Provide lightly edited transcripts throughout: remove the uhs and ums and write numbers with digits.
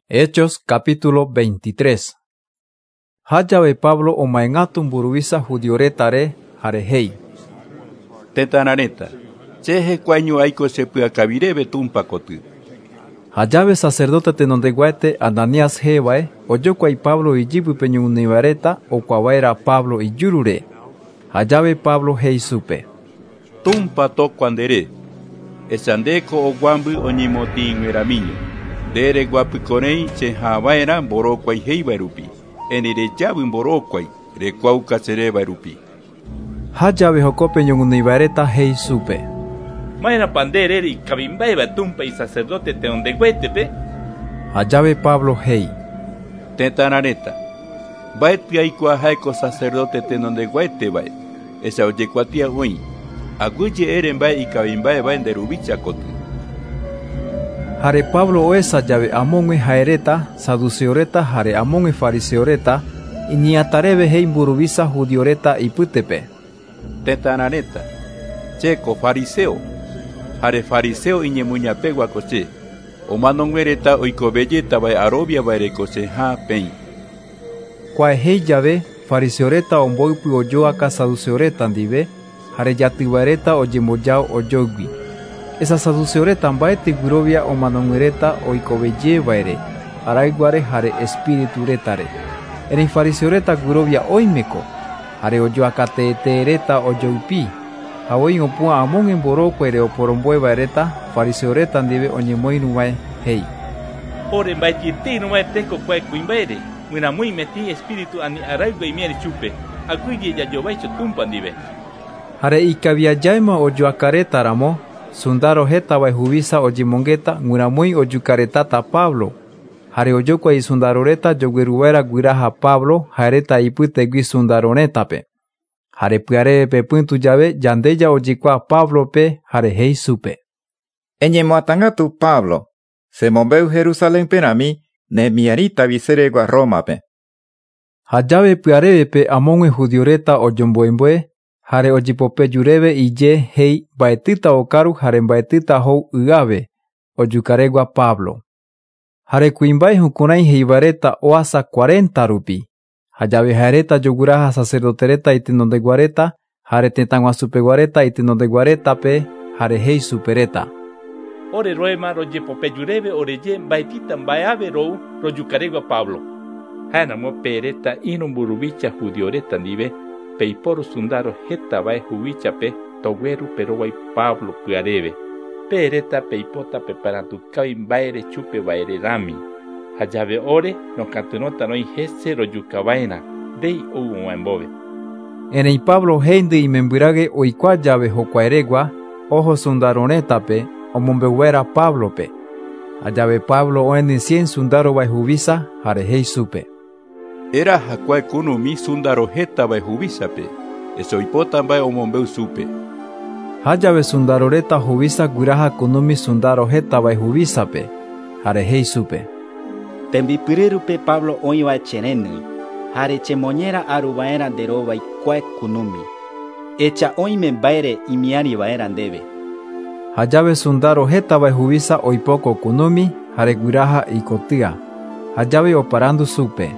Hechos capítulo 23. Hayabe Pablo omaengatun buruvisa judioretare harehei. Tetanareta, cheje cuaño aiko sepyakavireve tumpakoty. Hayabe sacerdote tenondeguaete Ananías jevae oyokuai Pablo ijipype ñuñevareta okuavaera Pablo ijurure. Hayabe Pablo hei supe. Tumpa tokuandere. Esandeko oguamby oñemoti'ĩngueramiño. Dere guapykorei chehavaera mborokuai heivarupi. Enirejavy mborokuai rekuaukacherevarupi. Hayabe jokope ñoguinoivareta hei supe. Maera pandere ikavimbaiva tumpa y sacerdote tenondeguaetepe. Hayabe Pablo hei. Tetanareta, mbaetɨ aikua jaeko sacerdote tenondeguaetevae, esa ojekuatia oĩ. Aguyje ere mbae ikavimbaevae nderuvichakoty. Jare Pablo oesa llave amongüe jaereta, saduceoreta jare amongüe fariseoreta, iniatareve hei mburuvisa judioreta ipytepe. Tetanareta, cheko fariseo, jare fariseo iñemuñapeguako che, omanonguereta oikovejétavae aroviavaereko cheha peĩ. Kuae hei llave, fariseoreta omboypy ojoaka saduceoreta ndive, jare jatyvaereta ojembojao ojógui. Esa saduceoreta mbaetɨ guirovia omanonguereta oikovejevaere, araiguare jare espirituretare. Erei fariseoreta guirovia oimeko, jare ojoakateeteereta ojoypi. Javoi opu'ã amongüe mborokuaire oporomboevaereta fariseoreta ndive oñemoirũvae hei. Ore mbaetĩteirovae teko kuae kuimbaere, guiramýimeti espíritu ani araigua imiari chupe, aguyje jajovaicho tumpa ndive. Jare ikaviajáema ojoakaretaramo, sundaro hetavae huvisa ojemongeta guiramýi ojukaretáta Pablo, jare ojokuai sundaroreta jogueruvaera guiraha Pablo jaereta ipytegui sundaroretápe. Jare pyareve pepytũ jave yandeja ojekua Pablope jare hei supe. Eñemoatãngatu Pablo, semombeu Jerusalénperami nemiaritavi seregua Rómape. Hajave pyarevepe amongüe judioreta ojomboemboe, jare ojepopejureve ije hei mbaetýta okaru jare mbaetýta hou yave ojukaregua Pablo. Jare kuimbae jukurai heivareta oasa 40 rupi. Hajave jaereta joguiraha sacerdotereta itenondeguareta, jare tëtaguasupeguareta itenondeguaretape, jare hei supereta. Ore roema rojepopejureve oreje mbaetĩta mba'eve rou rojukaregua Pablo. Ha'énamo pereta ĩru mburuvicha judioreta ndive peiporu sundaro hetavae huvichape toguerupe roguai Pablo pyareve. Pereta peipota preparatukávi mba'ére chupevaererami. Hajave ore nokatyrõta roĩ hese rojukava'erã ndéi ou omaembóve. Erei Pablo hei ndymembyráge oikua jave jokuaeregua oho sundaroretápe omombeuvaera Pablope. Hajave Pablo oeni 100 sundarovae huvisa jare hei supe. Era hakuae kunumi sundaro hetavae huvisape, esa oipota mbae omombeu supe. Hajave sundaroreta huvisa guiraha kunumi sundaro hetavae huvisape, jare hei supe. Tembipyryrupe Pablo oĩva cherenýi, jare chemoñera aruvaera nderóvai kuae kunumi. Echa oime mba'ére imiariva'erã ndéve. Hajave sundaro hetavae huvisa oipoko kunumi jare guiraha ikotýa. Hajave oparandu supe.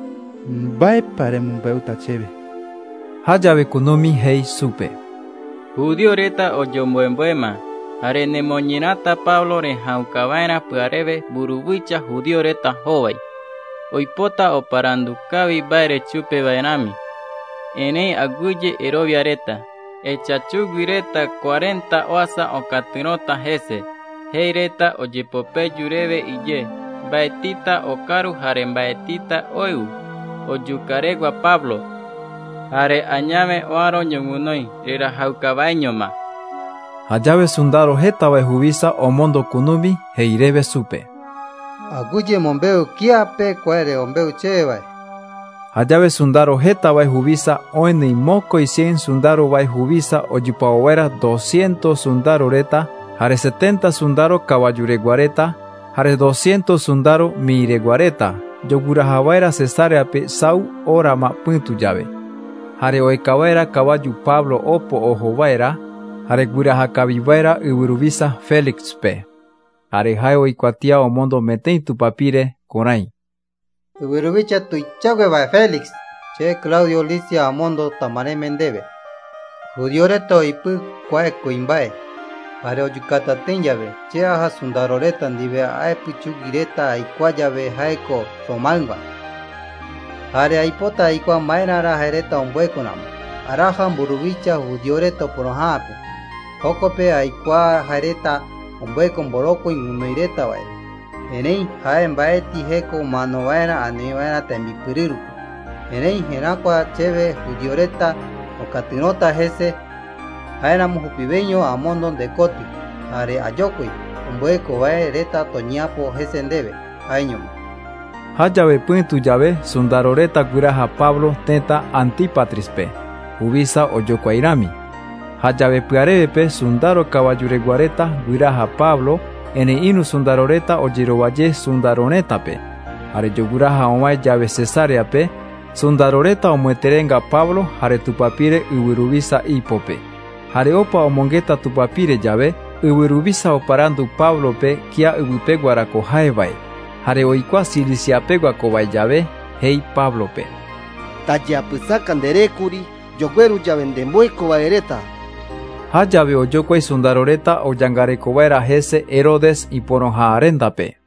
Mba'épa remombeuta chéve. Hajave kunumi hei supe. Judioreta ojomboemboéma, jare nemoñerãta Pablo rehãukava'erã pyareve mburuvýcha judioreta hóvai. Oipota oparandukávi mba'ére chupevaerãmi. Erei aguyje eroviareta. Echachuguireta 40 oasa okatyrõta hese. Heireta ojepopejureve ije. Mbaetýta okaru jare mbaetýta oĩvu. Ojukaregua Pablo. Jare añave oarõ ñoguinói rerahaukava'eñoma. Hajave sundaro hetavae huvisa omondo kunumi heireve supe. Aguyje mombeu kiape kuaere ombeu chévae. Hajave sundaro hetavae huvisa oenýi mokõi 100 sundarovae huvisa ojupavovaera 200 sundaroreta, jare 70 sundaro kavajureguareta, jare 200 sundaro miireguareta, joguirahava'erã Cesareape sau órama pytũ jave. Jare oekava'erã kavaju Pablo opo ohova'erã, jare guirahakaviva'erã yvyruvisa Félixpe. Jare hae oikuatia omondo metei tupapire Coray. Ubirubicha tuichague va Félix, che Claudio Licia Amondo tamare mendebe. Judioreto ipu kwae kuimbae. Pare oyukata tenyave, che aja sundaroreta ndive aepu chugireta aikwayave haeko somanga. Hare aipota aikwa maenara hereta ombuekonam. Araja burubicha judioreto porojape. Jokope aikwa hareta ombuekon boroko ingunoireta vae. Enei hae mbaeti heko mano vaera ane vaera tembipiriru. Enei herakwa cheve judioreta okatinota jese haera mujupibeño amondo de koti. Hare ayokui ombueko vae reta toñapo jese ndebe añoma. Hayave puntu llave sundaroreta guiraja Pablo tenta Antipatrispe. Ubisa oyokuairami. Hayave piarevepe sundaro caballureguareta guiraja Pablo ene inu sundaroreta ojirovaye sundaronetape. Hare yoguraja omai llave Cesareape sundaroreta omueterenga Pablo hare tupapire uviruvisa ipope. Hare opa omongeta tupapire llave uviruvisa oparandu Pablope kia uvipeguarako haevae. Hare oikua Ciliciapeguako vae llave hei Pablope. Tayapysaka nderekuri yogueru llave ndemboeko vaereta. Hayave oyokuai sundaroreta oyangareko vaera jese Herodes iporonja arendape.